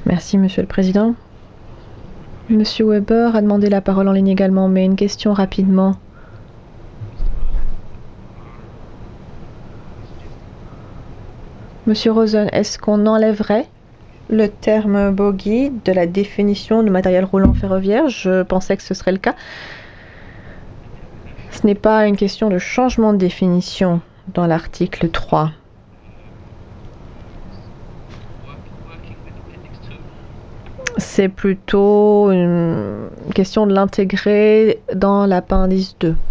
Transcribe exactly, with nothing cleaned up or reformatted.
Merci, Monsieur le Président. Monsieur Weber a demandé la parole en ligne également, mais une question rapidement. Monsieur Rosen, est-ce qu'on enlèverait le terme bogie de la définition de matériel roulant ferroviaire? Je pensais que ce serait le cas. Ce n'est pas une question de changement de définition dans l'article trois. C'est plutôt une question de l'intégrer dans l'appendice deux.